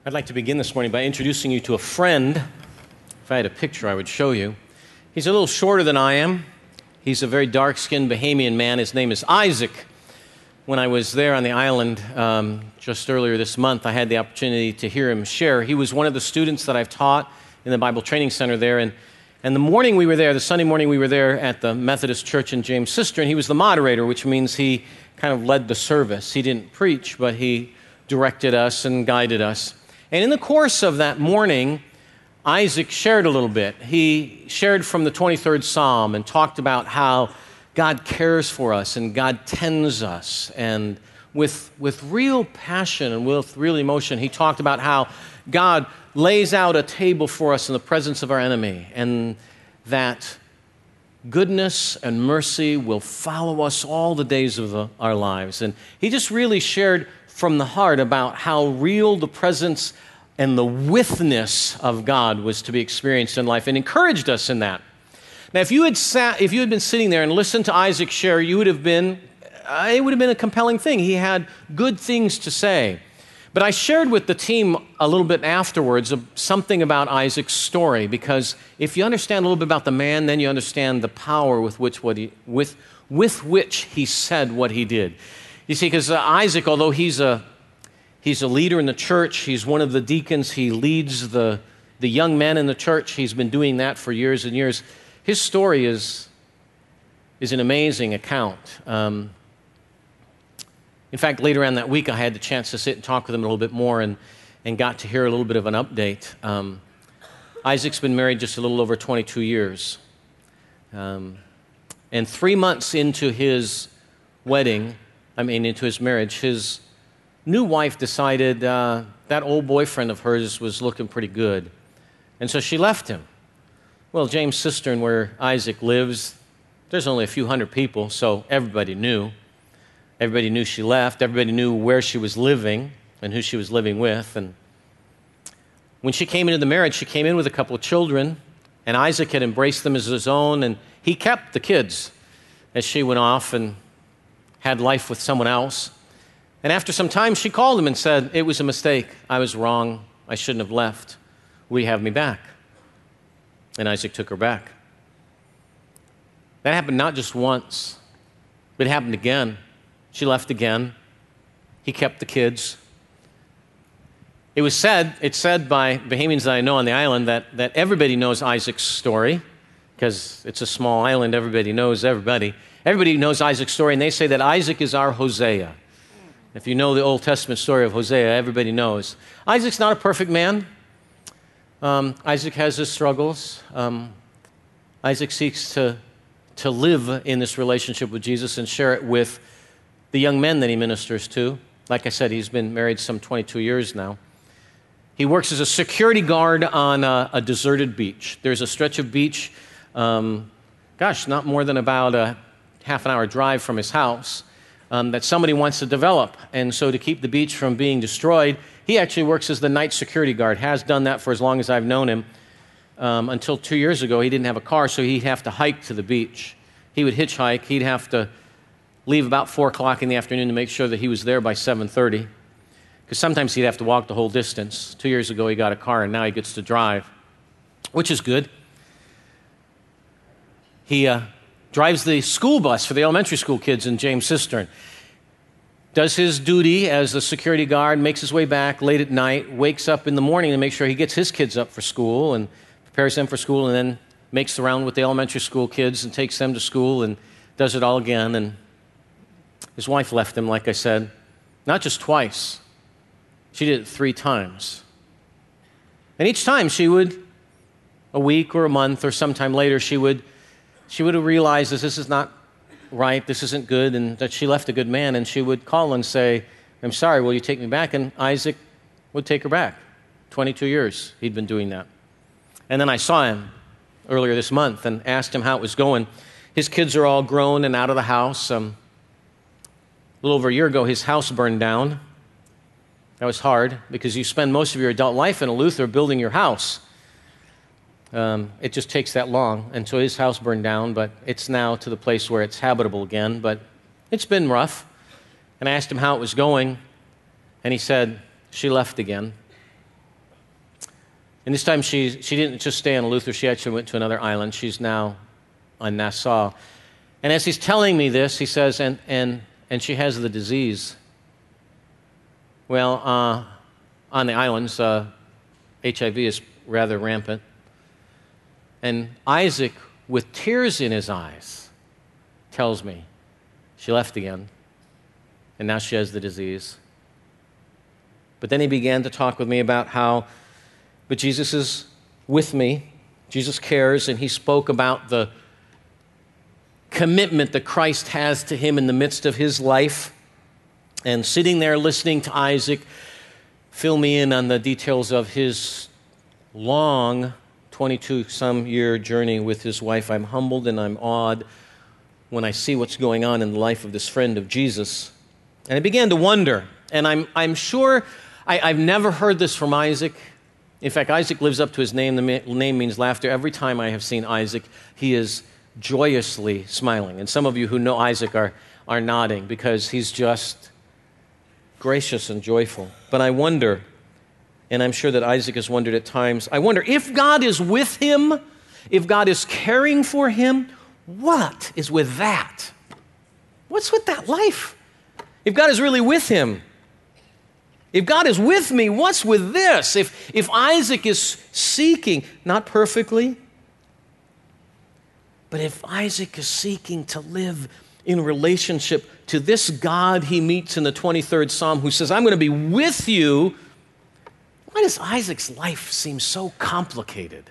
I'd like to begin this morning by introducing you to a friend. If I had a picture, I would show you. He's a little shorter than I am. He's a very dark-skinned Bahamian man. His name is Isaac. When I was there on the island just earlier this month, I had the opportunity to hear him share. He was one of the students that I've taught in the Bible Training Center there. And the morning we were there, the Sunday morning we were there at the Methodist Church in James Cistern, he was the moderator, which means he kind of led the service. He didn't preach, but he directed us and guided us. And in the course of that morning, Isaac shared a little bit. He shared from the 23rd Psalm and talked about how God cares for us and God tends us. And with real passion and with real emotion, he talked about how God lays out a table for us in the presence of our enemy, and that goodness and mercy will follow us all the days of our lives. And he just really shared from the heart about how real the presence and the withness of God was to be experienced in life, and encouraged us in that. Now, if you had been sitting there and listened to Isaac share, it would have been a compelling thing. He had good things to say. But I shared with the team a little bit afterwards something about Isaac's story, because if you understand a little bit about the man, then you understand the power with which he said what he did. You see, because Isaac, although he's a leader in the church, he's one of the deacons, he leads the young men in the church, he's been doing that for years and years. His story is an amazing account. In fact, later on that week, I had the chance to sit and talk with him a little bit more and got to hear a little bit of an update. Isaac's been married just a little over 22 years. And 3 months into his into his marriage, his new wife decided that old boyfriend of hers was looking pretty good. And so she left him. Well, James Cistern, where Isaac lives, there's only a few hundred people, so everybody knew. Everybody knew she left. Everybody knew where she was living and who she was living with. And when she came into the marriage, she came in with a couple of children, and Isaac had embraced them as his own, and he kept the kids as she went off and had life with someone else. And after some time, she called him and said, "It was a mistake. I was wrong. I shouldn't have left. Will you have me back?" And Isaac took her back. That happened not just once, but it happened again. She left again. He kept the kids. It's said by Bahamians that I know on the island that everybody knows Isaac's story, because it's a small island, everybody knows everybody. Everybody knows Isaac's story, and they say that Isaac is our Hosea. If you know the Old Testament story of Hosea, everybody knows. Isaac's not a perfect man. Isaac has his struggles. Isaac seeks to live in this relationship with Jesus and share it with the young men that he ministers to. Like I said, he's been married some 22 years now. He works as a security guard on a deserted beach. There's a stretch of beach, not more than about a half an hour drive from his house, that somebody wants to develop. And so to keep the beach from being destroyed, he actually works as the night security guard, has done that for as long as I've known him. Until 2 years ago, he didn't have a car, so he'd have to hike to the beach. He would hitchhike. He'd have to leave about 4 o'clock in the afternoon to make sure that he was there by 7:30, because sometimes he'd have to walk the whole distance. 2 years ago, he got a car, and now he gets to drive, which is good. He drives the school bus for the elementary school kids in James Cistern, does his duty as a security guard, makes his way back late at night, wakes up in the morning to make sure he gets his kids up for school and prepares them for school, and then makes the round with the elementary school kids and takes them to school and does it all again. And his wife left him, like I said, not just twice. She did it 3 times. And each time a week or a month or sometime later, she would have realized that this is not right, this isn't good, and that she left a good man, and she would call and say, "I'm sorry, will you take me back?" And Isaac would take her back. 22 years he'd been doing that. And then I saw him earlier this month and asked him how it was going. His kids are all grown and out of the house. A little over a year ago, his house burned down. That was hard, because you spend most of your adult life in a Luther building your house. It just takes that long. And so his house burned down, but it's now to the place where it's habitable again. But it's been rough. And I asked him how it was going, and he said, "She left again." And this time she didn't just stay on Eleuthera, she actually went to another island. She's now on Nassau. And as he's telling me this, he says, and she has the disease. Well, on the islands, HIV is rather rampant. And Isaac, with tears in his eyes, tells me she left again, and now she has the disease. But then he began to talk with me about how, but Jesus is with me, Jesus cares, and he spoke about the commitment that Christ has to him in the midst of his life. And sitting there listening to Isaac fill me in on the details of his long 22-some-year journey with his wife, I'm humbled and I'm awed when I see what's going on in the life of this friend of Jesus. And I began to wonder, and I'm sure I've never heard this from Isaac. In fact, Isaac lives up to his name. The name means laughter. Every time I have seen Isaac, he is joyously smiling. And some of you who know Isaac are nodding because he's just gracious and joyful. But I wonder, and I'm sure that Isaac has wondered at times, I wonder if God is with him, if God is caring for him, what is with that? What's with that life? If God is really with him, if God is with me, what's with this? If Isaac is seeking, not perfectly, but if Isaac is seeking to live in relationship to this God he meets in the 23rd Psalm who says, I'm going to be with you, why does Isaac's life seem so complicated?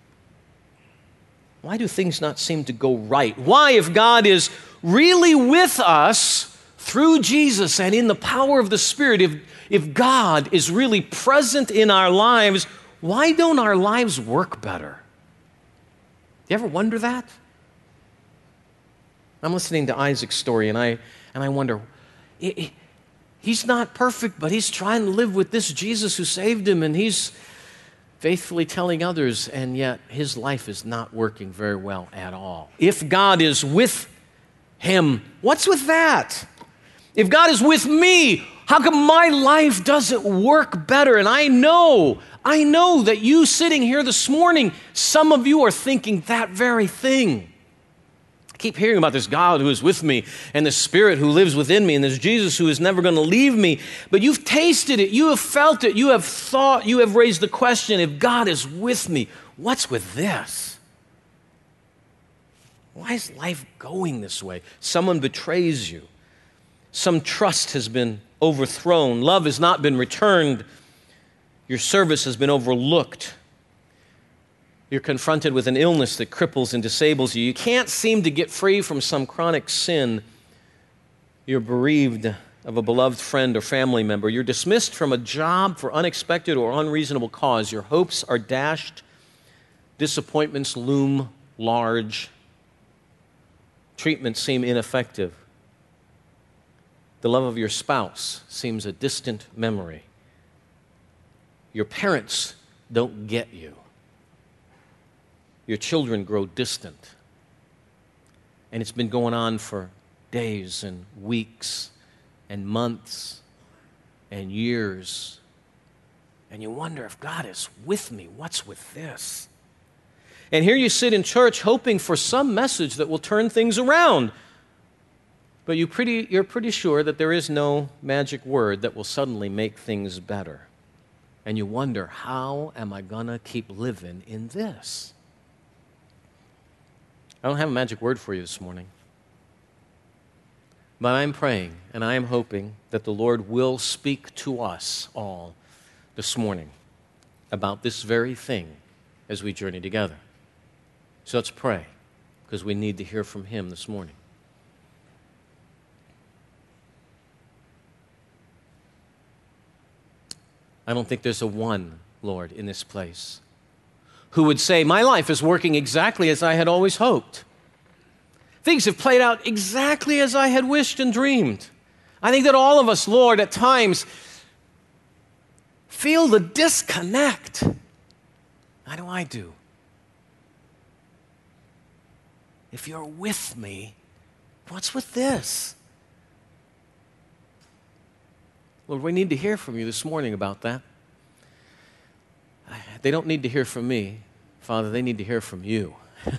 Why do things not seem to go right? Why, if God is really with us through Jesus and in the power of the Spirit, if God is really present in our lives, why don't our lives work better? Do you ever wonder that? I'm listening to Isaac's story, and I wonder, he's not perfect, but he's trying to live with this Jesus who saved him, and he's faithfully telling others, and yet his life is not working very well at all. If God is with him, what's with that? If God is with me, how come my life doesn't work better? And I know that you sitting here this morning, some of you are thinking that very thing. I keep hearing about this God who is with me and the Spirit who lives within me and this Jesus who is never going to leave me. But you've tasted it, you have felt it, you have thought, you have raised the question, if God is with me, what's with this? Why is life going this way? Someone betrays you. Some trust has been overthrown. Love has not been returned. Your service has been overlooked. You're confronted with an illness that cripples and disables you. You can't seem to get free from some chronic sin. You're bereaved of a beloved friend or family member. You're dismissed from a job for unexpected or unreasonable cause. Your hopes are dashed. Disappointments loom large. Treatments seem ineffective. The love of your spouse seems a distant memory. Your parents don't get you. Your children grow distant. And it's been going on for days and weeks and months and years. And you wonder if God is with me, what's with this? And here you sit in church hoping for some message that will turn things around. But you're pretty sure that there is no magic word that will suddenly make things better. And you wonder, how am I going to keep living in this? I don't have a magic word for you this morning. But I'm praying and I am hoping that the Lord will speak to us all this morning about this very thing as we journey together. So let's pray, because we need to hear from Him this morning. I don't think there's a one, Lord, in this place who would say, my life is working exactly as I had always hoped. Things have played out exactly as I had wished and dreamed. I think that all of us, Lord, at times feel the disconnect. How do I do? If you're with me, what's with this? Lord, we need to hear from you this morning about that. They don't need to hear from me, Father, they need to hear from you.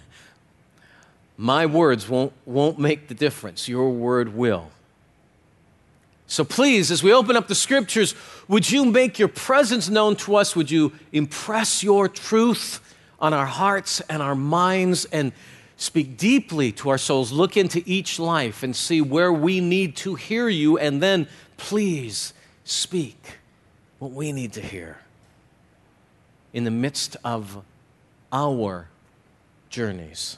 My words won't make the difference. Your word will. So please, as we open up the scriptures, would you make your presence known to us? Would you impress your truth on our hearts and our minds and speak deeply to our souls? Look into each life and see where we need to hear you, and then please speak what we need to hear in the midst of our journeys.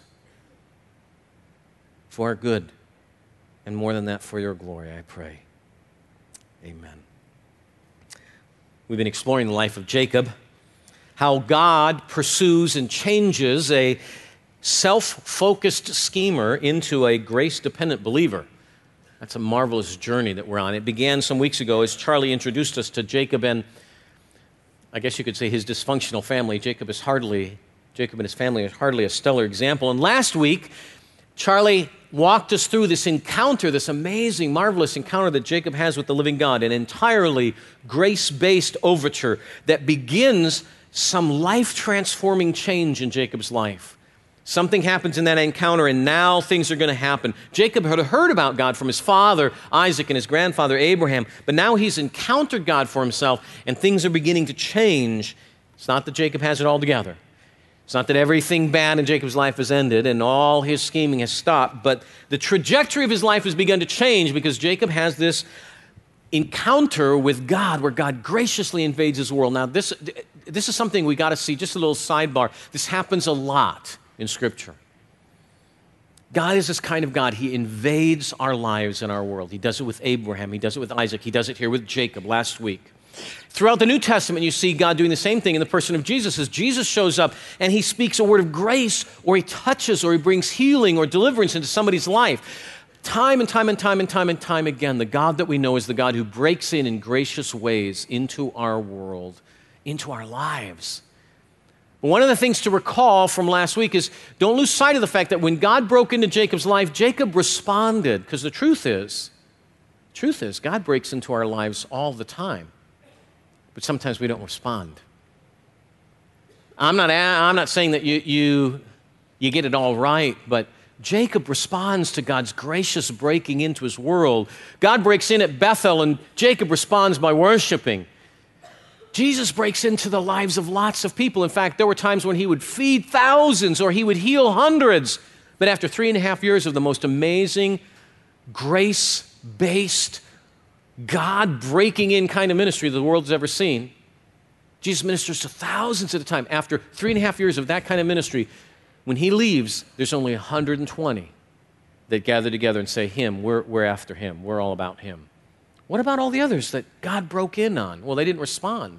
For our good, and more than that, for your glory, I pray. Amen. We've been exploring the life of Jacob, how God pursues and changes a self-focused schemer into a grace-dependent believer. That's a marvelous journey that we're on. It began some weeks ago as Charlie introduced us to Jacob and, I guess you could say, his dysfunctional family. Jacob and his family are hardly a stellar example. And last week, Charlie walked us through this encounter, this amazing, marvelous encounter that Jacob has with the living God, an entirely grace-based overture that begins some life-transforming change in Jacob's life. Something happens in that encounter, and now things are going to happen. Jacob had heard about God from his father, Isaac, and his grandfather, Abraham, but now he's encountered God for himself, and things are beginning to change. It's not that Jacob has it all together. It's not that everything bad in Jacob's life has ended and all his scheming has stopped, but the trajectory of his life has begun to change because Jacob has this encounter with God where God graciously invades his world. Now, this is something we got to see, just a little sidebar. This happens a lot in Scripture. God is this kind of God. He invades our lives and our world. He does it with Abraham. He does it with Isaac. He does it here with Jacob last week. Throughout the New Testament, you see God doing the same thing in the person of Jesus. As Jesus shows up and he speaks a word of grace, or he touches, or he brings healing or deliverance into somebody's life. Time and time again, the God that we know is the God who breaks in gracious ways into our world, into our lives. But one of the things to recall from last week is don't lose sight of the fact that when God broke into Jacob's life, Jacob responded, because the truth is, God breaks into our lives all the time. But sometimes we don't respond. I'm not saying that you get it all right, but Jacob responds to God's gracious breaking into his world. God breaks in at Bethel, and Jacob responds by worshiping. Jesus breaks into the lives of lots of people. In fact, there were times when he would feed thousands or he would heal hundreds. But after 3.5 years of the most amazing, grace-based, God breaking in kind of ministry the world has ever seen, Jesus ministers to thousands at a time. After 3.5 years of that kind of ministry, when he leaves, there's only 120 that gather together and say, we're after him. We're all about him. What about all the others that God broke in on? Well, they didn't respond.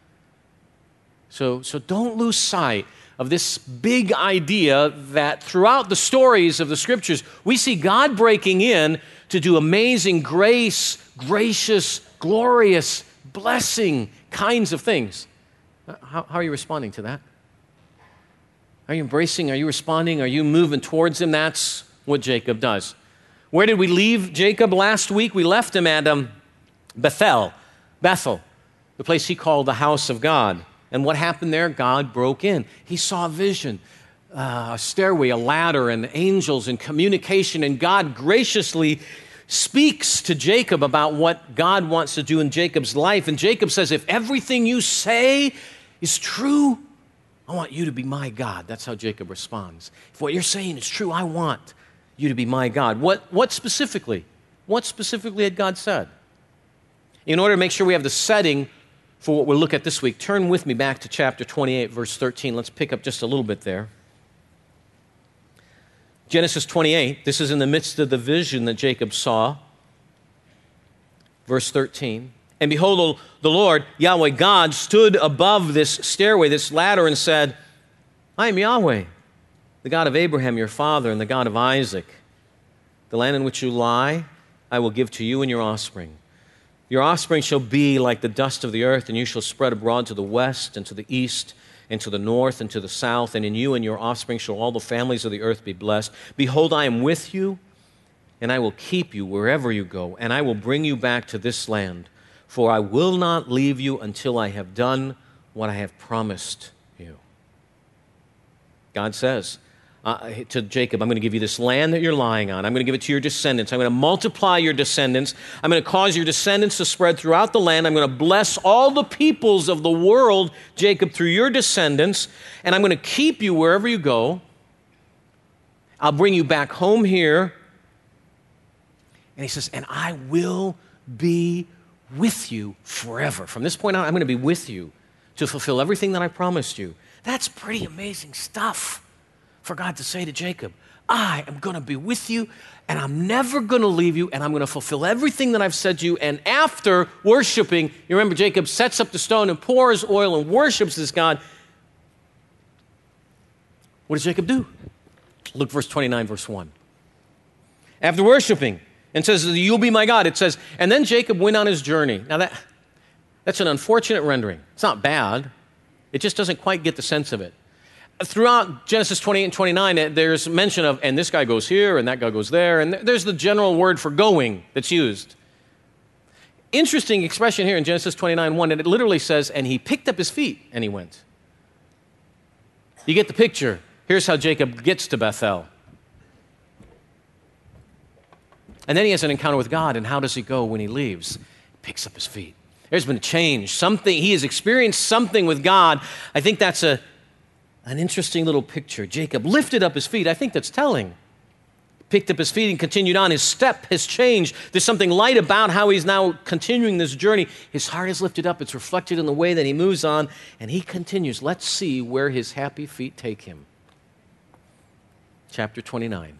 So don't lose sight of this big idea that throughout the stories of the Scriptures, we see God breaking in to do amazing grace, gracious, glorious, blessing kinds of things. How are you responding to that? Are you embracing? Are you responding? Are you moving towards him? That's what Jacob does. Where did we leave Jacob last week? We left him at Bethel, the place he called the house of God. And what happened there? God broke in. He saw a vision, a stairway, a ladder, and angels and communication, and God graciously speaks to Jacob about what God wants to do in Jacob's life. And Jacob says, if everything you say is true, I want you to be my God. That's how Jacob responds. If what you're saying is true, I want you to be my God. What specifically? What specifically had God said? In order to make sure we have the setting for what we'll look at this week, turn with me back to chapter 28, verse 13. Let's pick up just a little bit there. Genesis 28, this is in the midst of the vision that Jacob saw. Verse 13. And behold, the Lord, Yahweh God, stood above this stairway, this ladder, and said, I am Yahweh, the God of Abraham, your father, and the God of Isaac. The land in which you lie, I will give to you and your offspring. Your offspring shall be like the dust of the earth, and you shall spread abroad to the west and to the east and to the north and to the south, and in you and your offspring shall all the families of the earth be blessed. Behold, I am with you, and I will keep you wherever you go, and I will bring you back to this land, for I will not leave you until I have done what I have promised God says to Jacob, I'm going to give you this land that you're lying on. I'm going to give it to your descendants. I'm going to multiply your descendants. I'm going to cause your descendants to spread throughout the land. I'm going to bless all the peoples of the world, Jacob, through your descendants. And I'm going to keep you wherever you go. I'll bring you back home here. And he says, and I will be with you forever. From this point on, I'm going to be with you to fulfill everything that I promised you. That's pretty amazing stuff for God to say to Jacob. I am going to be with you, and I'm never going to leave you, and I'm going to fulfill everything that I've said to you. And after worshiping, you remember Jacob sets up the stone and pours oil and worships this God. What does Jacob do? Look, verse 29, verse 1. After worshiping, and says, you'll be my God. It says, and then Jacob went on his journey. Now that's an unfortunate rendering. It's not bad. It just doesn't quite get the sense of it. Throughout Genesis 28 and 29, there's mention of, and this guy goes here, and that guy goes there, and there's the general word for going that's used. Interesting expression here in Genesis 29:1, and it literally says, and he picked up his feet, and he went. You get the picture. Here's how Jacob gets to Bethel. And then he has an encounter with God, and how does he go when he leaves? He picks up his feet. There's been a change. Something, he has experienced something with God. I think that's an interesting little picture. Jacob lifted up his feet. I think that's telling. Picked up his feet and continued on. His step has changed. There's something light about how he's now continuing this journey. His heart is lifted up. It's reflected in the way that he moves on, and he continues. Let's see where his happy feet take him. Chapter 29.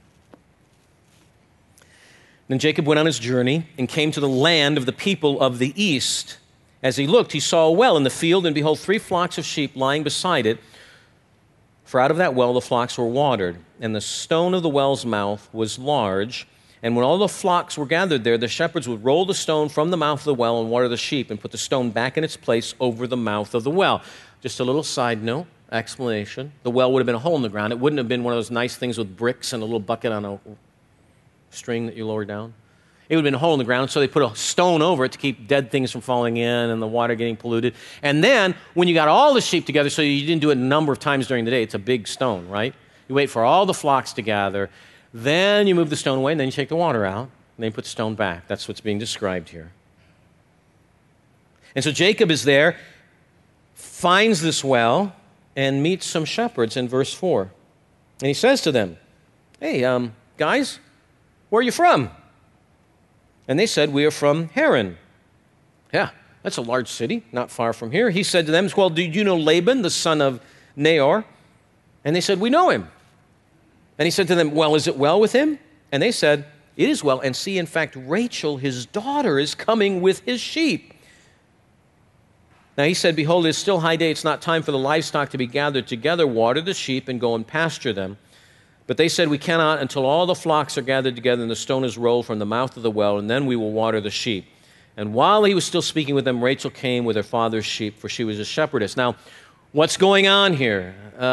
Then Jacob went on his journey and came to the land of the people of the east. As he looked, he saw a well in the field, and behold, 3 flocks of sheep lying beside it. For out of that well the flocks were watered, and the stone of the well's mouth was large. And when all the flocks were gathered there, the shepherds would roll the stone from the mouth of the well and water the sheep, and put the stone back in its place over the mouth of the well. Just a little side note, explanation. The well would have been a hole in the ground. It wouldn't have been one of those nice things with bricks and a little bucket on a string that you lower down. It would have been a hole in the ground, so they put a stone over it to keep dead things from falling in and the water getting polluted. And then, when you got all the sheep together, so you didn't do it a number of times during the day, it's a big stone, right? You wait for all the flocks to gather, then you move the stone away, and then you take the water out, and then you put the stone back. That's what's being described here. And so Jacob is there, finds this well, and meets some shepherds in verse 4. And he says to them, hey, guys, where are you from? And they said, we are from Haran. Yeah, that's a large city, not far from here. He said to them, well, do you know Laban, the son of Nahor? And they said, we know him. And he said to them, well, is it well with him? And they said, it is well. And see, in fact, Rachel, his daughter, is coming with his sheep. Now he said, behold, it is still high day. It's not time for the livestock to be gathered together. Water the sheep and go and pasture them. But they said, we cannot until all the flocks are gathered together and the stone is rolled from the mouth of the well, and then we will water the sheep. And while he was still speaking with them, Rachel came with her father's sheep, for she was a shepherdess. Now, what's going on here?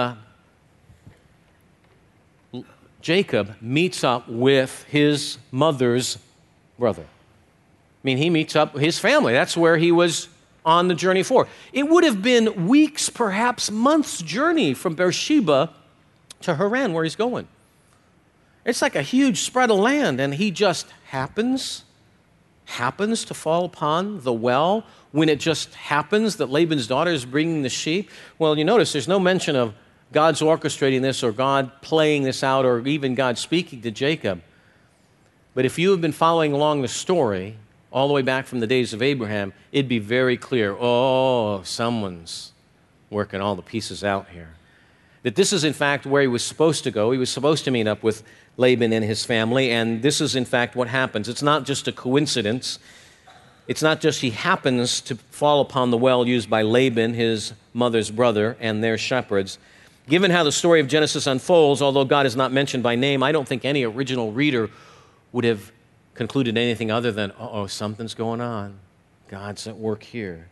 Jacob meets up with his mother's brother. I mean, he meets up with his family. That's where he was on the journey for. It would have been weeks, perhaps months' journey from Beersheba to Haran, where he's going. It's like a huge spread of land, and he just happens to fall upon the well when it just happens that Laban's daughter is bringing the sheep. Well, you notice there's no mention of God's orchestrating this or God playing this out or even God speaking to Jacob. But if you have been following along the story all the way back from the days of Abraham, it'd be very clear, someone's working all the pieces out here. That this is, in fact, where he was supposed to go. He was supposed to meet up with Laban and his family, and this is, in fact, what happens. It's not just a coincidence. It's not just he happens to fall upon the well used by Laban, his mother's brother, and their shepherds. Given how the story of Genesis unfolds, although God is not mentioned by name, I don't think any original reader would have concluded anything other than, something's going on. God's at work here.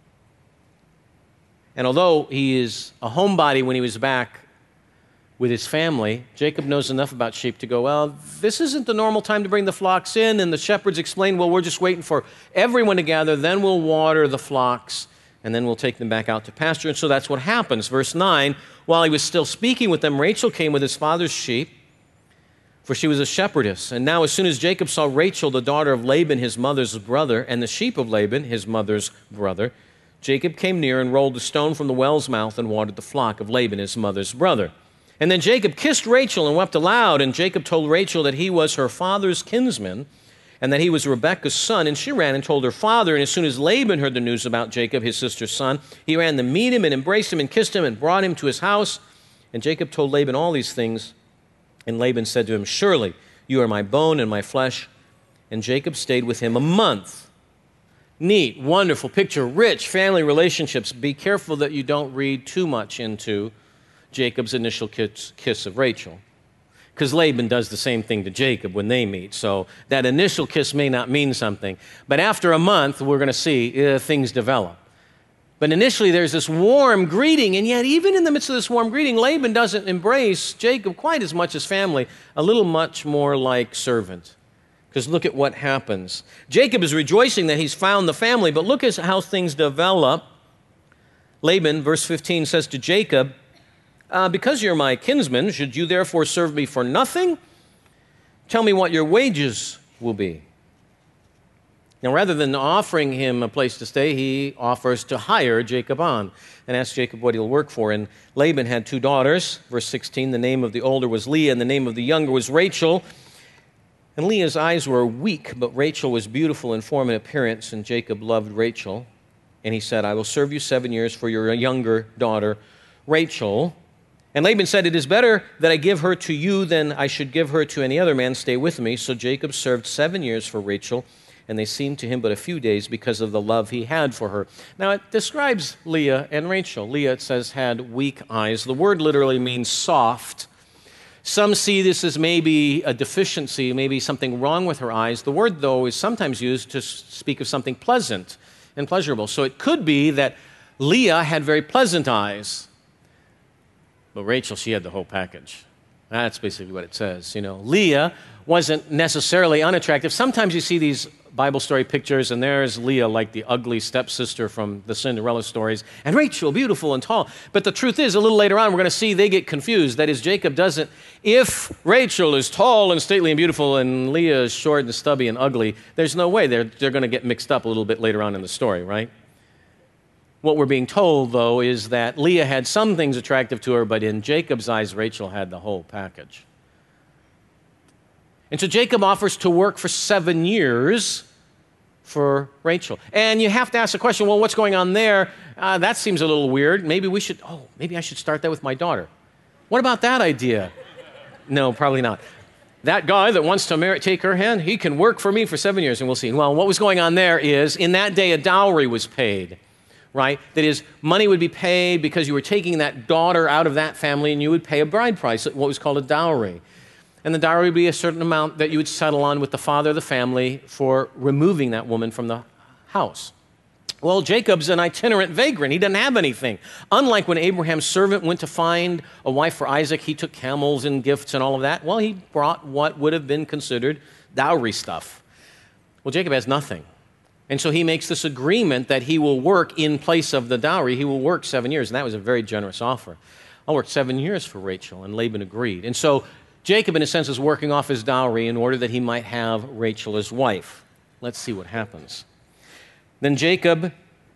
And although he is a homebody when he was back with his family, Jacob knows enough about sheep to go, well, this isn't the normal time to bring the flocks in. And the shepherds explain, well, we're just waiting for everyone to gather, then we'll water the flocks, and then we'll take them back out to pasture. And so that's what happens. Verse 9, while he was still speaking with them, Rachel came with his father's sheep, for she was a shepherdess. And now as soon as Jacob saw Rachel, the daughter of Laban, his mother's brother, and the sheep of Laban, his mother's brother, Jacob came near and rolled a stone from the well's mouth and watered the flock of Laban, his mother's brother. And then Jacob kissed Rachel and wept aloud, and Jacob told Rachel that he was her father's kinsman, and that he was Rebekah's son. And she ran and told her father, and as soon as Laban heard the news about Jacob, his sister's son, he ran to meet him and embraced him and kissed him and brought him to his house. And Jacob told Laban all these things, and Laban said to him, surely you are my bone and my flesh. And Jacob stayed with him a month. Neat, wonderful picture, rich family relationships. Be careful that you don't read too much into Jacob's initial kiss of Rachel, because Laban does the same thing to Jacob when they meet. So that initial kiss may not mean something. But after a month, we're going to see things develop. But initially, there's this warm greeting, and yet even in the midst of this warm greeting, Laban doesn't embrace Jacob quite as much as family, a little much more like servant. Because look at what happens. Jacob is rejoicing that he's found the family, but look at how things develop. Laban, verse 15, says to Jacob, because you're my kinsman, should you therefore serve me for nothing? Tell me what your wages will be. Now, rather than offering him a place to stay, he offers to hire Jacob on and asks Jacob what he'll work for. And Laban had 2 daughters. Verse 16, the name of the older was Leah, and the name of the younger was Rachel. And Leah's eyes were weak, but Rachel was beautiful in form and appearance, and Jacob loved Rachel. And he said, I will serve you 7 years for your younger daughter, Rachel. And Laban said, it is better that I give her to you than I should give her to any other man. Stay with me. So Jacob served 7 years for Rachel, and they seemed to him but a few days because of the love he had for her. Now, it describes Leah and Rachel. Leah, it says, had weak eyes. The word literally means soft. Some see this as maybe a deficiency, maybe something wrong with her eyes. The word, though, is sometimes used to speak of something pleasant and pleasurable. So it could be that Leah had very pleasant eyes, but Rachel, she had the whole package. That's basically what it says. You know, Leah wasn't necessarily unattractive. Sometimes you see these Bible story pictures, and there's Leah like the ugly stepsister from the Cinderella stories, and Rachel, beautiful and tall. But the truth is, a little later on, we're going to see they get confused. That is, Jacob doesn't, if Rachel is tall and stately and beautiful, and Leah is short and stubby and ugly, there's no way they're going to get mixed up a little bit later on in the story, right? What we're being told, though, is that Leah had some things attractive to her, but in Jacob's eyes, Rachel had the whole package. And so Jacob offers to work for 7 years for Rachel. And you have to ask the question, well, what's going on there? That seems a little weird. Maybe I should start that with my daughter. What about that idea? No, probably not. That guy that wants to take her hand, he can work for me for 7 years, and we'll see. Well, what was going on there is, in that day, a dowry was paid. Right? That is, money would be paid because you were taking that daughter out of that family, and you would pay a bride price, what was called a dowry. And the dowry would be a certain amount that you would settle on with the father of the family for removing that woman from the house. Well, Jacob's an itinerant vagrant. He doesn't have anything. Unlike when Abraham's servant went to find a wife for Isaac, he took camels and gifts and all of that. Well, he brought what would have been considered dowry stuff. Well, Jacob has nothing. And so he makes this agreement that he will work in place of the dowry. He will work 7 years, and that was a very generous offer. I'll work 7 years for Rachel, and Laban agreed. And so Jacob, in a sense, is working off his dowry in order that he might have Rachel as wife. Let's see what happens. Then Jacob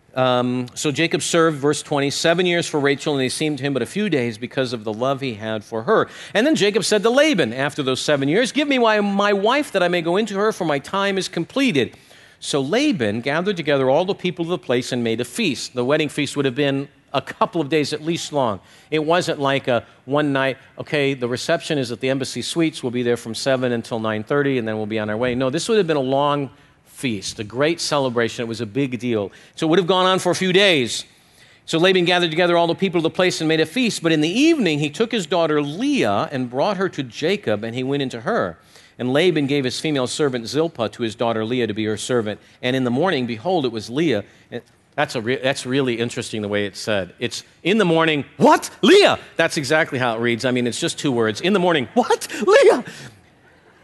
served, verse 20, 7 years for Rachel, and they seemed to him but a few days because of the love he had for her. And then Jacob said to Laban, after those 7 years, give me my wife that I may go into her, for my time is completed. So Laban gathered together all the people of the place and made a feast. The wedding feast would have been a couple of days at least long. It wasn't like a one night, okay, the reception is at the Embassy Suites. We'll be there from 7 until 9:30, and then we'll be on our way. No, this would have been a long feast, a great celebration. It was a big deal. So it would have gone on for a few days. So Laban gathered together all the people of the place and made a feast. But in the evening, he took his daughter Leah and brought her to Jacob, and he went into her. And Laban gave his female servant Zilpah to his daughter Leah to be her servant. And in the morning, behold, it was Leah. That's really interesting the way it's said. It's in the morning, what? Leah! That's exactly how it reads. I mean, it's just 2 words. In the morning, what? Leah!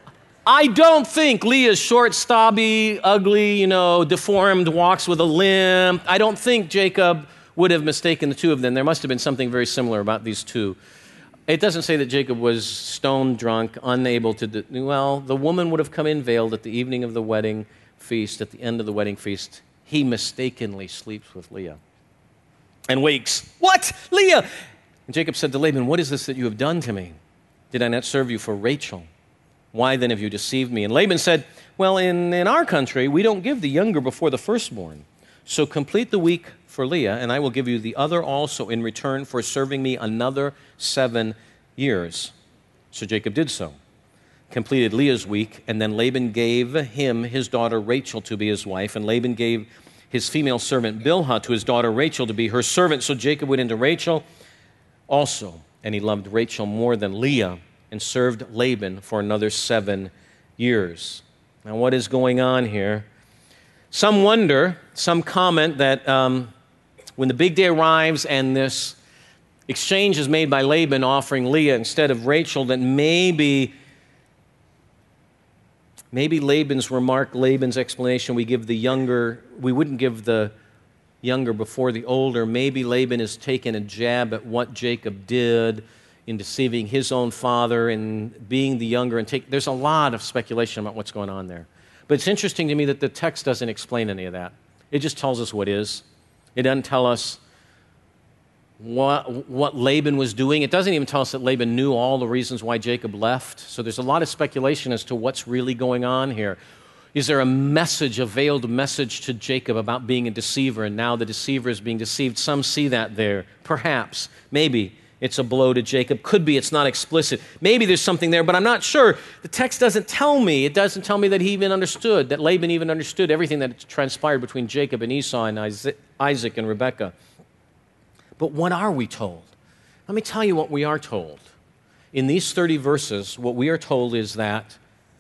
I don't think Leah's short, stubby, ugly, deformed, walks with a limp. I don't think Jacob would have mistaken the two of them. There must have been something very similar about these two. It doesn't say that Jacob was stone drunk, unable to the woman would have come in veiled at the evening of the wedding feast, at the end of the wedding feast. He mistakenly sleeps with Leah and wakes. What? Leah! And Jacob said to Laban, what is this that you have done to me? Did I not serve you for Rachel? Why then have you deceived me? And Laban said, well, in our country, we don't give the younger before the firstborn. So complete the week for Leah, and I will give you the other also in return for serving me another 7 years. So Jacob did so, completed Leah's week, and then Laban gave him his daughter Rachel to be his wife, and Laban gave his female servant Bilhah to his daughter Rachel to be her servant. So Jacob went into Rachel also, and he loved Rachel more than Leah, and served Laban for another 7 years. Now, what is going on here? Some wonder, some comment that when the big day arrives and this exchange is made by Laban offering Leah instead of Rachel, that maybe Laban's remark, Laban's explanation, we wouldn't give the younger before the older. Maybe Laban is taking a jab at what Jacob did in deceiving his own father and being the younger. There's a lot of speculation about what's going on there. But it's interesting to me that the text doesn't explain any of that. It just tells us what is. It doesn't tell us what Laban was doing. It doesn't even tell us that Laban knew all the reasons why Jacob left. So there's a lot of speculation as to what's really going on here. Is there a veiled message to Jacob about being a deceiver, and now the deceiver is being deceived? Some see that there. Perhaps, maybe it's a blow to Jacob. Could be it's not explicit. Maybe there's something there, but I'm not sure. The text doesn't tell me. It doesn't tell me that he even understood, that Laban even understood everything that transpired between Jacob and Esau and Isaac and Rebekah. But what are we told? Let me tell you what we are told. In these 30 verses, what we are told is that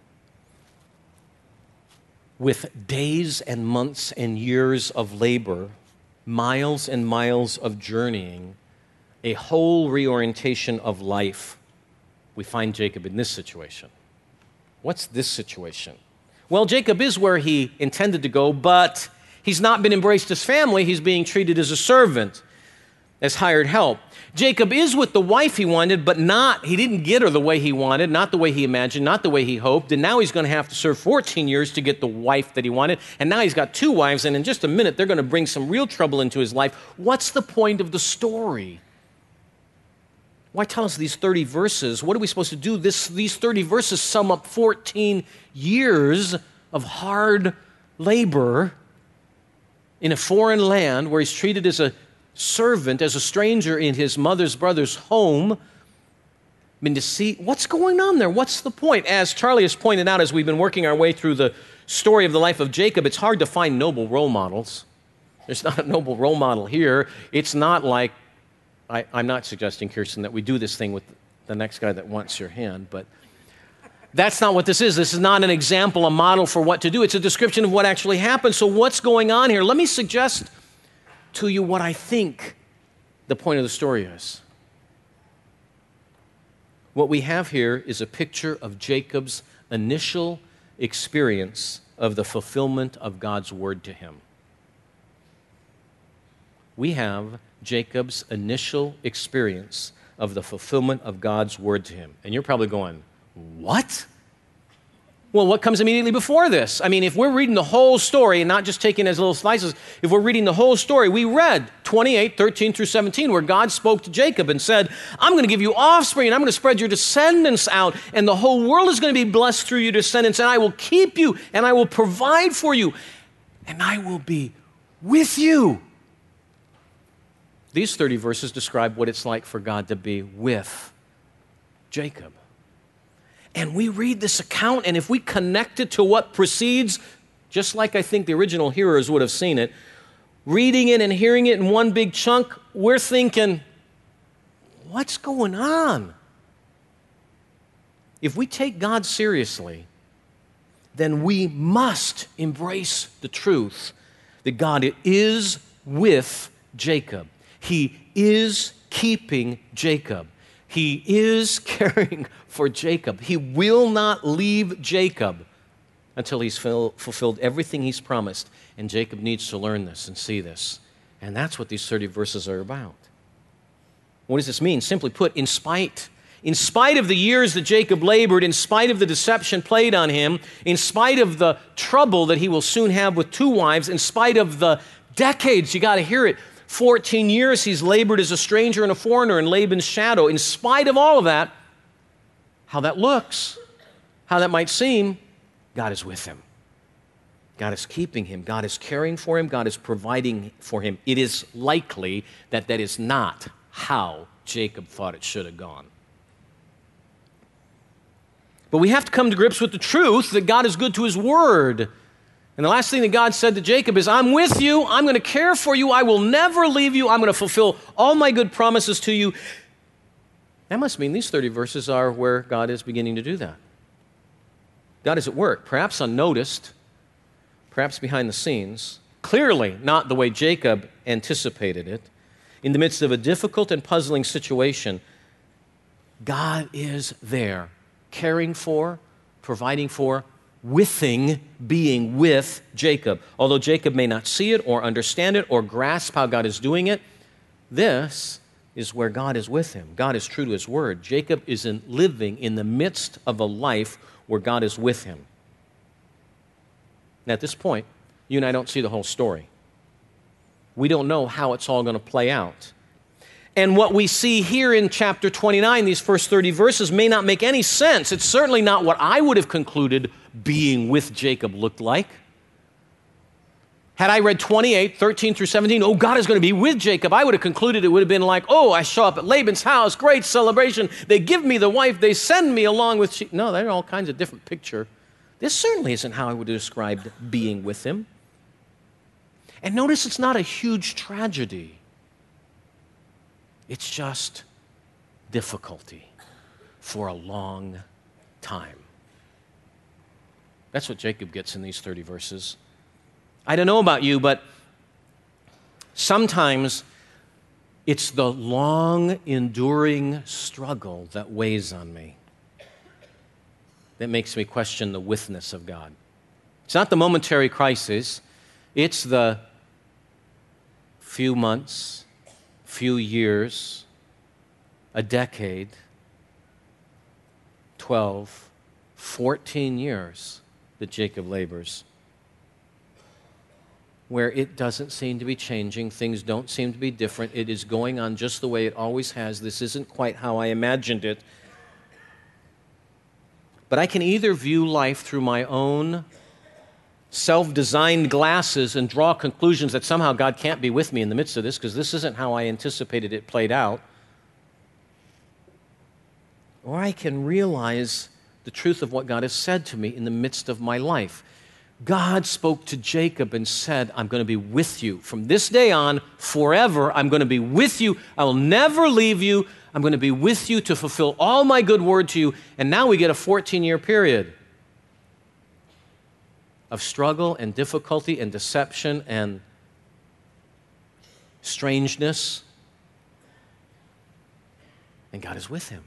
with days and months and years of labor, miles and miles of journeying, a whole reorientation of life, we find Jacob in this situation. What's this situation? Well, Jacob is where he intended to go, but he's not been embraced as family. He's being treated as a servant, as hired help. Jacob is with the wife he wanted, but he didn't get her the way he wanted, not the way he imagined, not the way he hoped, and now he's going to have to serve 14 years to get the wife that he wanted, and now he's got 2 wives, and in just a minute they're going to bring some real trouble into his life. What's the point of the story? Why tell us these 30 verses? What are we supposed to do? These 30 verses sum up 14 years of hard labor in a foreign land where he's treated as a servant, as a stranger in his mother's brother's home. What's going on there? What's the point? As Charlie has pointed out, as we've been working our way through the story of the life of Jacob, it's hard to find noble role models. There's not a noble role model here. It's not like, I'm not suggesting, Kirsten, that we do this thing with the next guy that wants your hand, but that's not what this is. This is not an example, a model for what to do. It's a description of what actually happened. So what's going on here? Let me suggest to you what I think the point of the story is. What we have here is a picture of Jacob's initial experience of the fulfillment of God's word to him. We have Jacob's initial experience of the fulfillment of God's word to him. And you're probably going, what? Well, what comes immediately before this? I mean, if we're reading the whole story and not just taking it as little slices, if we're reading the whole story, we read 28, 13 through 17, where God spoke to Jacob and said, I'm going to give you offspring, and I'm going to spread your descendants out, and the whole world is going to be blessed through your descendants, and I will keep you, and I will provide for you, and I will be with you. These 30 verses describe what it's like for God to be with Jacob. And we read this account, and if we connect it to what precedes, just like I think the original hearers would have seen it, reading it and hearing it in one big chunk, we're thinking, what's going on? If we take God seriously, then we must embrace the truth that God is with Jacob. He is keeping Jacob. He is caring for Jacob. He will not leave Jacob until he's fulfilled everything he's promised. And Jacob needs to learn this and see this. And that's what these 30 verses are about. What does this mean? Simply put, in spite of the years that Jacob labored, in spite of the deception played on him, in spite of the trouble that he will soon have with 2 wives, in spite of the decades, you got to hear it, 14 years he's labored as a stranger and a foreigner in Laban's shadow. In spite of all of that, how that looks, how that might seem, God is with him. God is keeping him. God is caring for him. God is providing for him. It is likely that that is not how Jacob thought it should have gone. But we have to come to grips with the truth that God is good to his word. And the last thing that God said to Jacob is, I'm with you. I'm going to care for you. I will never leave you. I'm going to fulfill all my good promises to you. That must mean these 30 verses are where God is beginning to do that. God is at work, perhaps unnoticed, perhaps behind the scenes, clearly not the way Jacob anticipated it. In the midst of a difficult and puzzling situation, God is there, caring for, providing for, being with Jacob. Although Jacob may not see it or understand it or grasp how God is doing it, this is where God is with him. God is true to his word. Jacob is living in the midst of a life where God is with him. And at this point, you and I don't see the whole story. We don't know how it's all going to play out. And what we see here in chapter 29, these first 30 verses, may not make any sense. It's certainly not what I would have concluded being with Jacob looked like. Had I read 28, 13 through 17, oh, God is going to be with Jacob, I would have concluded it would have been like, oh, I show up at Laban's house, great celebration. They give me the wife, they send me along with sheep. No, they're all kinds of different picture. This certainly isn't how I would have described being with him. And notice it's not a huge tragedy. It's just difficulty for a long time. That's what Jacob gets in these 30 verses. I don't know about you, but sometimes it's the long, enduring struggle that weighs on me, that makes me question the withness of God. It's not the momentary crisis. It's the few months, few years, a decade, 12, 14 years that Jacob labors, where it doesn't seem to be changing. Things don't seem to be different. It is going on just the way it always has. This isn't quite how I imagined it. But I can either view life through my own self-designed glasses and draw conclusions that somehow God can't be with me in the midst of this because this isn't how I anticipated it played out. Or I can realize the truth of what God has said to me in the midst of my life. God spoke to Jacob and said, I'm going to be with you. From this day on, forever, I'm going to be with you. I will never leave you. I'm going to be with you to fulfill all my good word to you. And now we get a 14-year period of struggle and difficulty and deception and strangeness. And God is with him.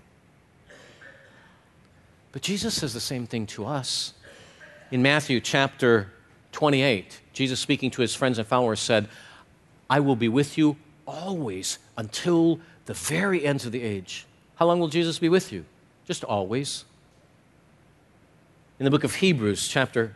But Jesus says the same thing to us. In Matthew chapter 28, Jesus speaking to his friends and followers said, I will be with you always until the very ends of the age. How long will Jesus be with you? Just always. In the book of Hebrews chapter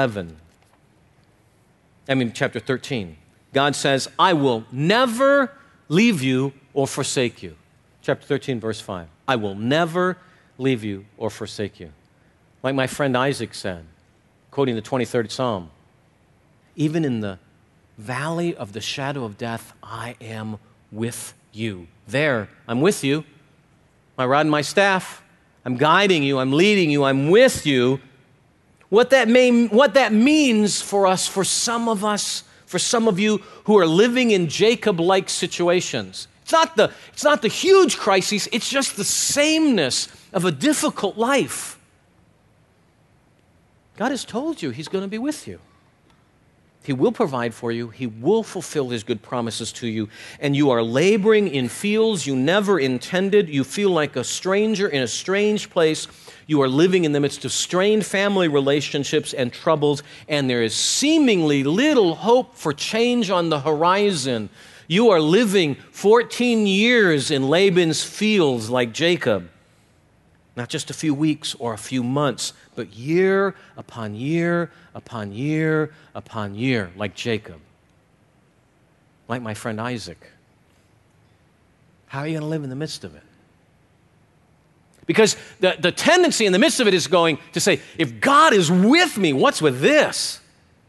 13, God says, I will never leave you or forsake you. Chapter 13, verse 5. I will never leave you or forsake you. Like my friend Isaac said, quoting the 23rd Psalm, even in the valley of the shadow of death, I am with you. There, I'm with you. My rod and my staff, I'm guiding you, I'm leading you, I'm with you. What that means for us, for some of us, for some of you who are living in Jacob-like situations. It's not the huge crises, it's just the sameness of a difficult life. God has told you he's going to be with you. He will provide for you. He will fulfill His good promises to you. And you are laboring in fields you never intended. You feel like a stranger in a strange place. You are living in the midst of strained family relationships and troubles, and there is seemingly little hope for change on the horizon. You are living 14 years in Laban's fields like Jacob. Not just a few weeks or a few months, but year upon year upon year upon year, like Jacob. Like my friend Isaac. How are you going to live in the midst of it? Because the tendency in the midst of it is going to say, if God is with me, what's with this?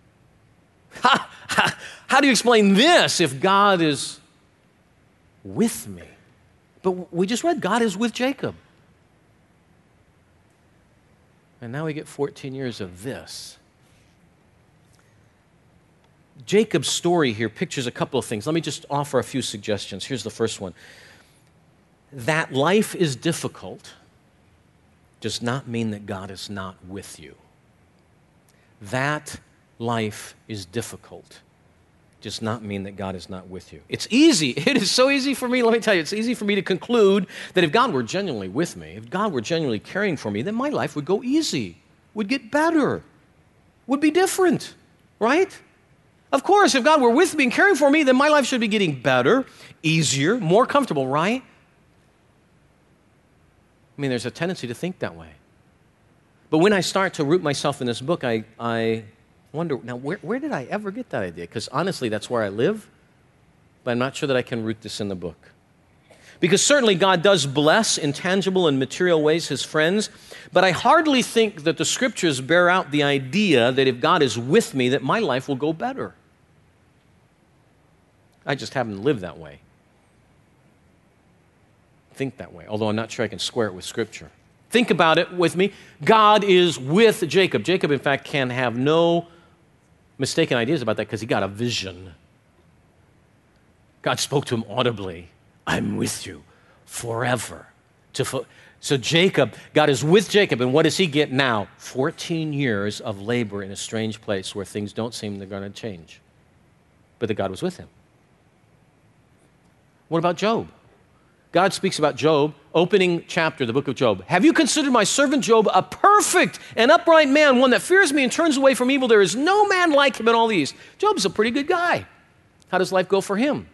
How do you explain this if God is with me? But we just read, God is with Jacob. And now we get 14 years of this. Jacob's story here pictures a couple of things. Let me just offer a few suggestions. Here's the first one. That life is difficult does not mean that God is not with you. That life is difficult does not mean that God is not with you. It's easy. It is so easy for me, let me tell you, it's easy for me to conclude that if God were genuinely with me, if God were genuinely caring for me, then my life would go easy, would get better, would be different, right? Of course, if God were with me and caring for me, then my life should be getting better, easier, more comfortable, right? I mean, there's a tendency to think that way. But when I start to root myself in this book, I wonder, now, where did I ever get that idea? Because honestly, that's where I live, but I'm not sure that I can root this in the book. Because certainly God does bless in tangible and material ways His friends, but I hardly think that the Scriptures bear out the idea that if God is with me, that my life will go better. I just happen to live that way. Think that way, although I'm not sure I can square it with Scripture. Think about it with me. God is with Jacob. Jacob, in fact, can have no mistaken ideas about that because he got a vision. God spoke to him audibly. I'm with you forever. So Jacob, God is with Jacob, and what does he get now? 14 years of labor in a strange place where things don't seem they're going to change. But that God was with him. What about Job? God speaks about Job, opening chapter, the book of Job. Have you considered my servant Job a perfect and upright man, one that fears me and turns away from evil? There is no man like him in all these. Job's a pretty good guy. How does life go for him?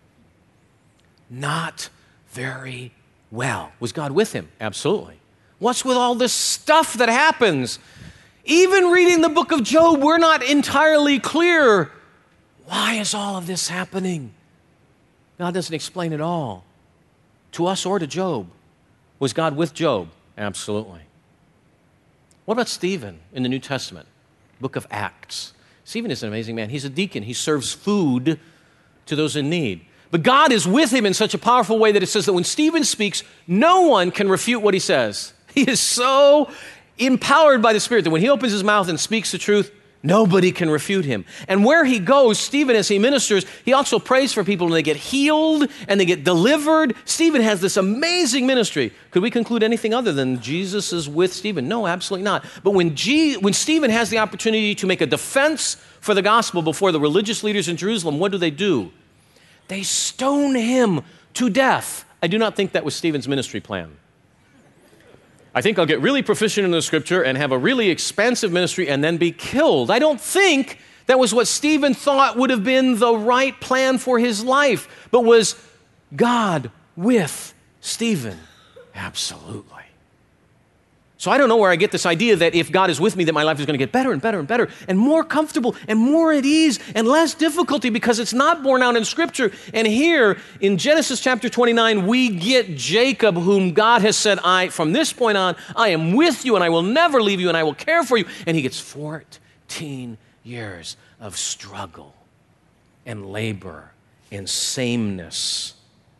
Not very well. Was God with him? Absolutely. What's with all this stuff that happens? Even reading the book of Job, we're not entirely clear. Why is all of this happening? God doesn't explain it all. To us or to Job. Was God with Job? Absolutely. What about Stephen in the New Testament? Book of Acts. Stephen is an amazing man. He's a deacon. He serves food to those in need. But God is with him in such a powerful way that it says that when Stephen speaks, no one can refute what he says. He is so empowered by the Spirit that when he opens his mouth and speaks the truth, nobody can refute him. And where he goes, Stephen, as he ministers, he also prays for people and they get healed and they get delivered. Stephen has this amazing ministry. Could we conclude anything other than Jesus is with Stephen? No, absolutely not. But when Stephen has the opportunity to make a defense for the gospel before the religious leaders in Jerusalem, what do? They stone him to death. I do not think that was Stephen's ministry plan. I think I'll get really proficient in the Scripture and have a really expansive ministry and then be killed. I don't think that was what Stephen thought would have been the right plan for his life. But was God with Stephen? Absolutely. So I don't know where I get this idea that if God is with me, that my life is going to get better and better and better and more comfortable and more at ease and less difficulty, because it's not borne out in Scripture. And here in Genesis chapter 29, we get Jacob, whom God has said, from this point on, I am with you and I will never leave you and I will care for you. And he gets 14 years of struggle and labor and sameness.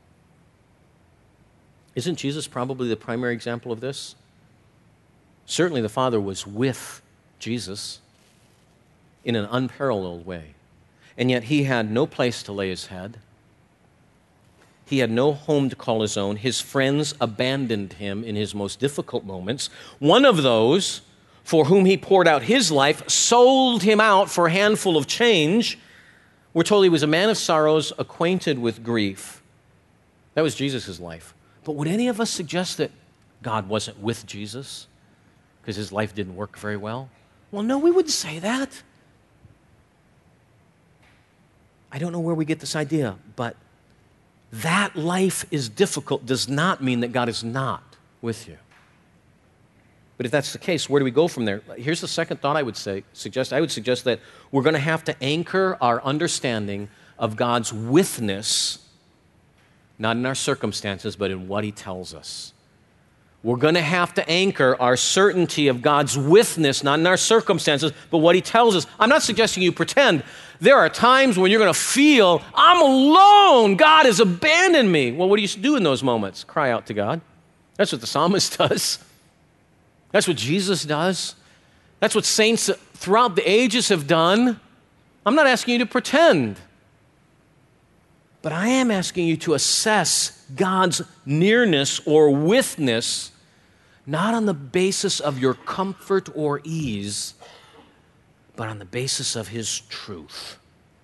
Isn't Jesus probably the primary example of this? Certainly the Father was with Jesus in an unparalleled way. And yet he had no place to lay his head. He had no home to call his own. His friends abandoned him in his most difficult moments. One of those, for whom he poured out his life, sold him out for a handful of change. We're told he was a man of sorrows, acquainted with grief. That was Jesus' life. But would any of us suggest that God wasn't with Jesus because his life didn't work very well? Well, no, we wouldn't say that. I don't know where we get this idea, but that life is difficult does not mean that God is not with you. But if that's the case, where do we go from there? Here's the second thought I would suggest. I would suggest that we're going to have to anchor our understanding of God's withness, not in our circumstances, but in what he tells us. We're going to have to anchor our certainty of God's withness, not in our circumstances, but what he tells us. I'm not suggesting you pretend. There are times when you're going to feel, I'm alone. God has abandoned me. Well, what do you do in those moments? Cry out to God. That's what the psalmist does. That's what Jesus does. That's what saints throughout the ages have done. I'm not asking you to pretend. But I am asking you to assess God's nearness or withness, not on the basis of your comfort or ease, but on the basis of his truth.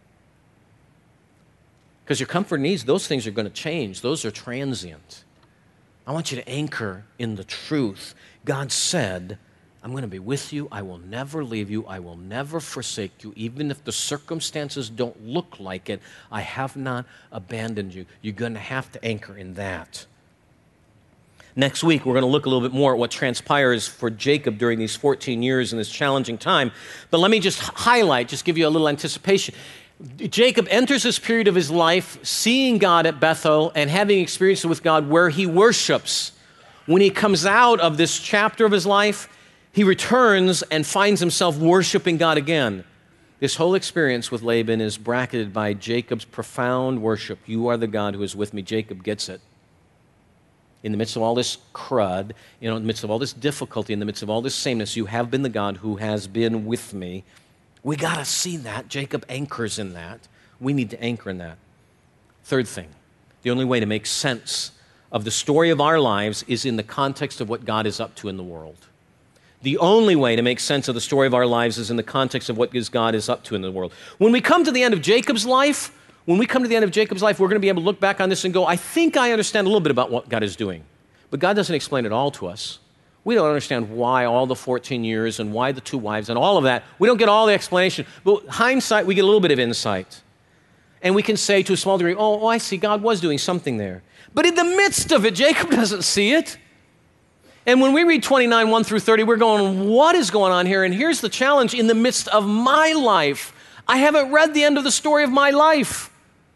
Because your comfort and ease, those things are going to change. Those are transient. I want you to anchor in the truth. God said, I'm going to be with you. I will never leave you. I will never forsake you. Even if the circumstances don't look like it, I have not abandoned you. You're going to have to anchor in that. Next week, we're going to look a little bit more at what transpires for Jacob during these 14 years in this challenging time. But let me just highlight, just give you a little anticipation. Jacob enters this period of his life seeing God at Bethel and having experiences with God where he worships. When he comes out of this chapter of his life, he returns and finds himself worshiping God again. This whole experience with Laban is bracketed by Jacob's profound worship. You are the God who is with me. Jacob gets it. In the midst of all this crud, in the midst of all this difficulty, in the midst of all this sameness, you have been the God who has been with me. We got to see that. Jacob anchors in that. We need to anchor in that. Third thing, the only way to make sense of the story of our lives is in the context of what God is up to in the world. The only way to make sense of the story of our lives is in the context of what God is up to in the world. When we come to the end of Jacob's life, we're going to be able to look back on this and go, I think I understand a little bit about what God is doing. But God doesn't explain it all to us. We don't understand why all the 14 years and why the 2 wives and all of that. We don't get all the explanation. But hindsight, we get a little bit of insight. And we can say to a small degree, oh, I see, God was doing something there. But in the midst of it, Jacob doesn't see it. And when we read 29, 1 through 30, we're going, what is going on here? And here's the challenge in the midst of my life. I haven't read the end of the story of my life.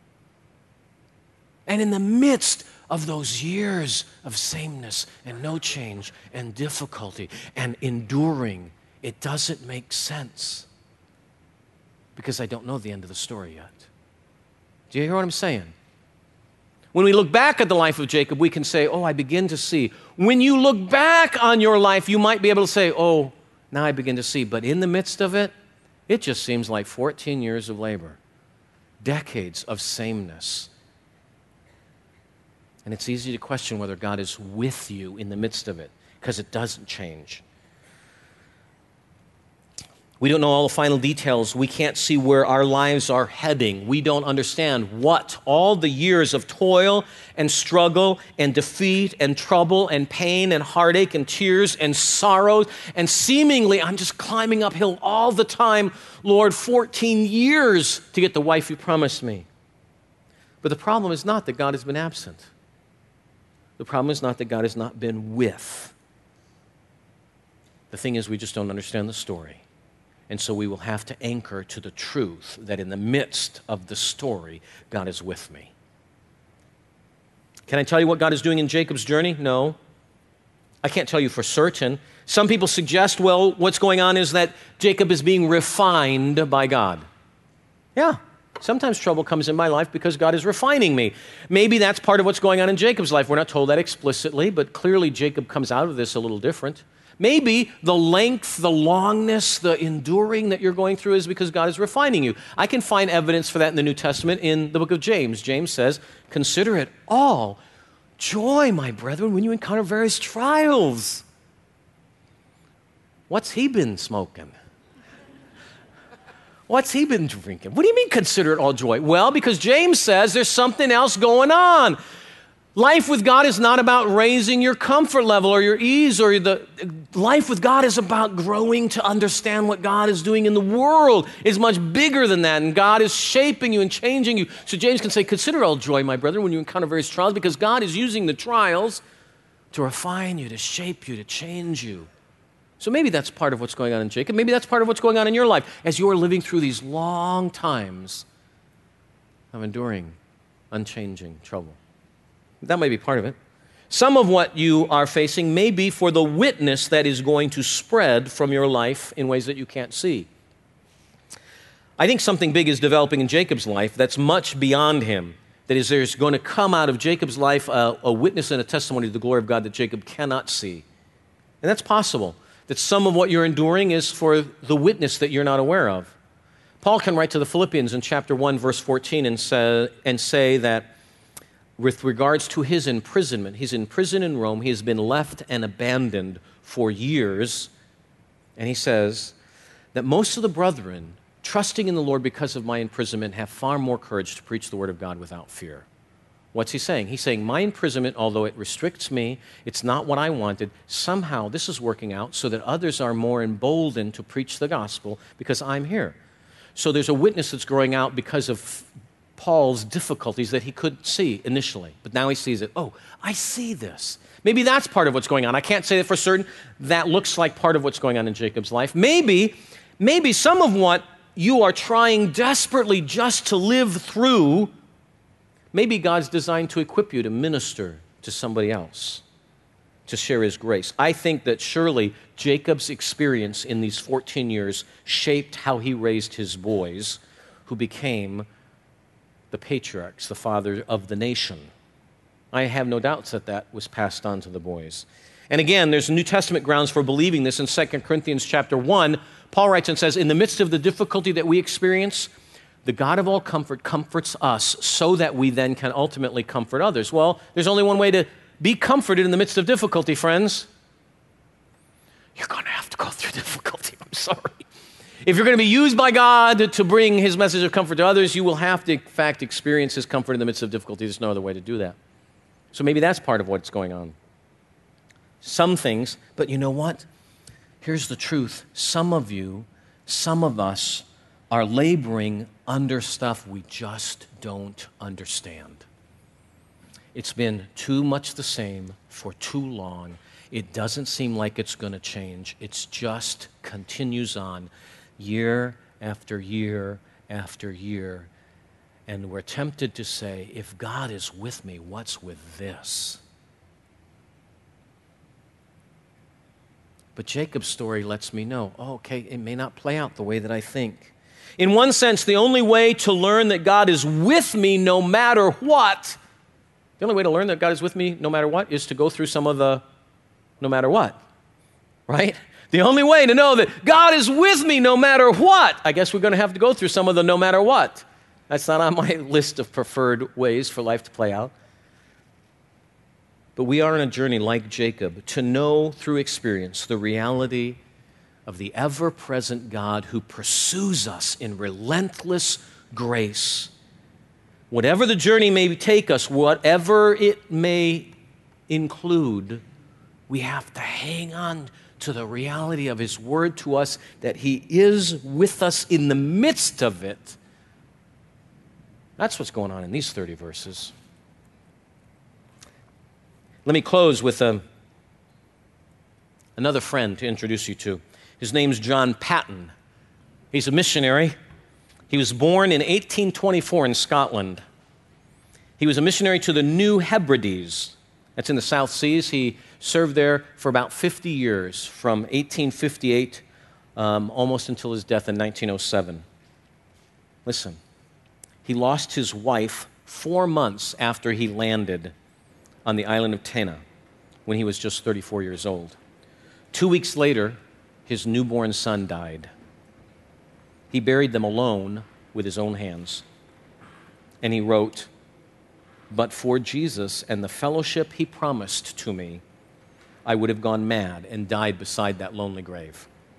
And in the midst of those years of sameness and no change and difficulty and enduring, it doesn't make sense because I don't know the end of the story yet. Do you hear what I'm saying? When we look back at the life of Jacob, we can say, oh, I begin to see. When you look back on your life, you might be able to say, oh, now I begin to see. But in the midst of it, it just seems like 14 years of labor, decades of sameness. And it's easy to question whether God is with you in the midst of it because it doesn't change. We don't know all the final details. We can't see where our lives are heading. We don't understand what all the years of toil and struggle and defeat and trouble and pain and heartache and tears and sorrows and seemingly I'm just climbing uphill all the time. Lord, 14 years to get the wife you promised me. But the problem is not that God has been absent. The problem is not that God has not been with. The thing is we just don't understand the story. And so we will have to anchor to the truth that in the midst of the story, God is with me. Can I tell you what God is doing in Jacob's journey? No. I can't tell you for certain. Some people suggest, well, what's going on is that Jacob is being refined by God. Yeah, sometimes trouble comes in my life because God is refining me. Maybe that's part of what's going on in Jacob's life. We're not told that explicitly, but clearly Jacob comes out of this a little different. Maybe the length, the longness, the enduring that you're going through is because God is refining you. I can find evidence for that in the New Testament in the book of James. James says, consider it all joy, my brethren, when you encounter various trials. What's he been smoking? What's he been drinking? What do you mean consider it all joy? Well, because James says there's something else going on. Life with God is not about raising your comfort level or your ease life with God is about growing to understand what God is doing in the world. It's much bigger than that, and God is shaping you and changing you. So James can say, consider it all joy, my brethren, when you encounter various trials, because God is using the trials to refine you, to shape you, to change you. So maybe that's part of what's going on in Jacob. Maybe that's part of what's going on in your life as you're living through these long times of enduring, unchanging trouble. That may be part of it. Some of what you are facing may be for the witness that is going to spread from your life in ways that you can't see. I think something big is developing in Jacob's life that's much beyond him. That is, there's going to come out of Jacob's life a witness and a testimony to the glory of God that Jacob cannot see. And that's possible, that some of what you're enduring is for the witness that you're not aware of. Paul can write to the Philippians in chapter 1, verse 14 and say that with regards to his imprisonment, he's in prison in Rome, he has been left and abandoned for years, and he says that most of the brethren, trusting in the Lord because of my imprisonment, have far more courage to preach the word of God without fear. What's he saying? He's saying my imprisonment, although it restricts me, it's not what I wanted, somehow this is working out so that others are more emboldened to preach the gospel because I'm here. So there's a witness that's growing out because of Paul's difficulties that he couldn't see initially, but now he sees it. Oh, I see this. Maybe that's part of what's going on. I can't say that for certain. That looks like part of what's going on in Jacob's life. Maybe some of what you are trying desperately just to live through, maybe God's designed to equip you to minister to somebody else, to share his grace. I think that surely Jacob's experience in these 14 years shaped how he raised his boys, who became the patriarchs, the father of the nation. I have no doubts that that was passed on to the boys. And again, there's New Testament grounds for believing this. In 2 Corinthians chapter 1, Paul writes and says, in the midst of the difficulty that we experience, the God of all comfort comforts us so that we then can ultimately comfort others. Well, there's only one way to be comforted in the midst of difficulty, friends. You're going to have to go through difficulty. I'm sorry. If you're going to be used by God to bring his message of comfort to others, you will have to, in fact, experience his comfort in the midst of difficulty. There's no other way to do that. So maybe that's part of what's going on. Some things, but you know what? Here's the truth. Some of you, some of us are laboring under stuff we just don't understand. It's been too much the same for too long. It doesn't seem like it's going to change. It just continues on year after year after year. And we're tempted to say, if God is with me, what's with this? But Jacob's story lets me know, okay, it may not play out the way that I think. In one sense, the only way to learn that God is with me no matter what, the only way to learn that God is with me no matter what is to go through some of the no matter what, right? The only way to know that God is with me no matter what, I guess we're going to have to go through some of the no matter what. That's not on my list of preferred ways for life to play out. But we are on a journey like Jacob to know through experience the reality of the ever-present God who pursues us in relentless grace. Whatever the journey may take us, whatever it may include, we have to hang on to the reality of his word to us, that he is with us in the midst of it. That's what's going on in these 30 verses. Let me close with another friend to introduce you to. His name's John Paton. He's a missionary. He was born in 1824 in Scotland. He was a missionary to the New Hebrides. That's in the South Seas. He served there for about 50 years, from 1858 almost until his death in 1907. Listen, he lost his wife 4 months after he landed on the island of Tanna when he was just 34 years old. 2 weeks later, his newborn son died. He buried them alone with his own hands. And he wrote, "But for Jesus and the fellowship he promised to me, I would have gone mad and died beside that lonely grave."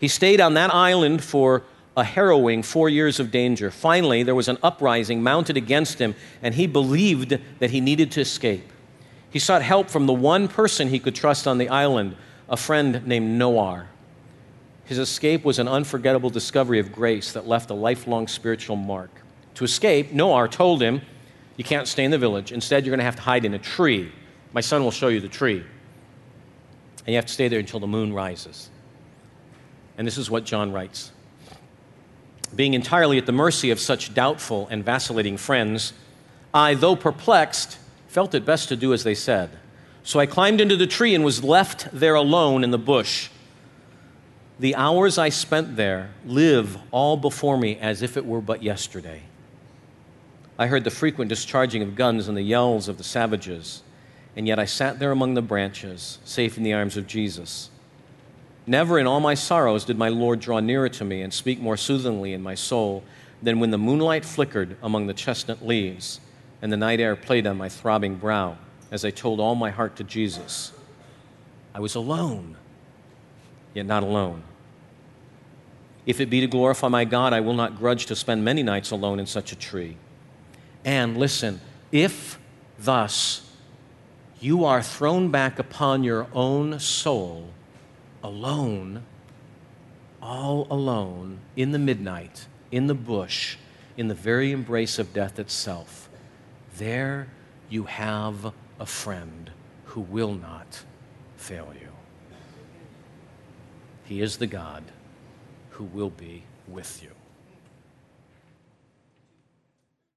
He stayed on that island for a harrowing 4 years of danger. Finally, there was an uprising mounted against him, and he believed that he needed to escape. He sought help from the one person he could trust on the island, a friend named Noah. His escape was an unforgettable discovery of grace that left a lifelong spiritual mark. To escape, Noah told him, you can't stay in the village. Instead, you're going to have to hide in a tree. My son will show you the tree. And you have to stay there until the moon rises. And this is what John writes. Being entirely at the mercy of such doubtful and vacillating friends, I, though perplexed, felt it best to do as they said. So I climbed into the tree and was left there alone in the bush. The hours I spent there live all before me as if it were but yesterday. I heard the frequent discharging of guns and the yells of the savages, and yet I sat there among the branches, safe in the arms of Jesus. Never in all my sorrows did my Lord draw nearer to me and speak more soothingly in my soul than when the moonlight flickered among the chestnut leaves and the night air played on my throbbing brow as I told all my heart to Jesus. I was alone, yet not alone. If it be to glorify my God, I will not grudge to spend many nights alone in such a tree. And listen, if thus you are thrown back upon your own soul, alone, all alone, in the midnight, in the bush, in the very embrace of death itself, there you have a friend who will not fail you. He is the God who will be with you.